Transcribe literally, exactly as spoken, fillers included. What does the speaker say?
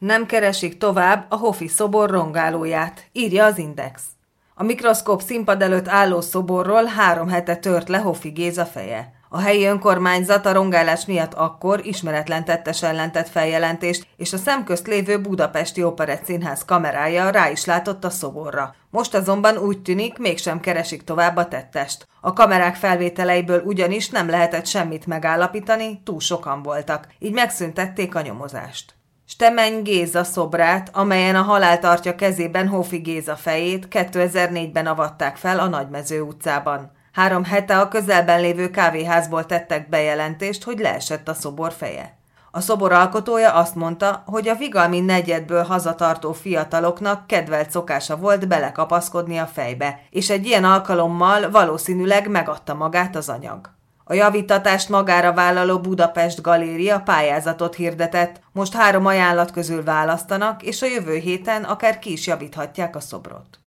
Nem keresik tovább a Hofi szobor rongálóját, írja az Index. A mikroszkóp színpad előtt álló szoborról három hete tört le Hofi Géza feje. A helyi önkormányzat a rongálás miatt akkor ismeretlen tettes ellen tett feljelentést, és a szemközt lévő Budapesti Operett Színház kamerája rá is látott a szoborra. Most azonban úgy tűnik, mégsem keresik tovább a tettest. A kamerák felvételeiből ugyanis nem lehetett semmit megállapítani, túl sokan voltak, így megszüntették a nyomozást. Stemeny Géza szobrát, amelyen a halál tartja kezében Hofi Géza fejét, kétezer-négyben avatták fel a Nagymező utcában. Három hete a közelben lévő kávéházból tettek bejelentést, hogy leesett a szobor feje. A szobor alkotója azt mondta, hogy a vigalmi negyedből hazatartó fiataloknak kedvelt szokása volt belekapaszkodni a fejbe, és egy ilyen alkalommal valószínűleg megadta magát az anyag. A javítatást magára vállaló Budapest Galéria pályázatot hirdetett, most három ajánlat közül választanak, és a jövő héten akár ki is javíthatják a szobrot.